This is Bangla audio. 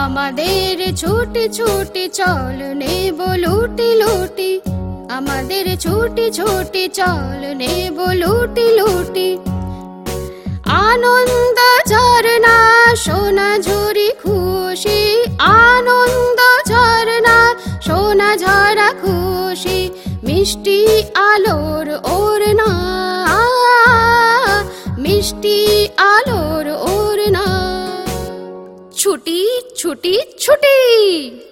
আমাদের ছুটি ছুটি চল নেব লুটি লুটি, আমাদের ছুটি ছুটি চল নেব লুটি লুটি। আনন্দ ঝরনা সোনা ঝুরি খুশি, আনন্দ ঝরনা সোনা ঝরা খুশি, মিষ্টি আলোর ওড়না, মিষ্টি আলোর ওড়না। ছুটি ছুটি ছুটি।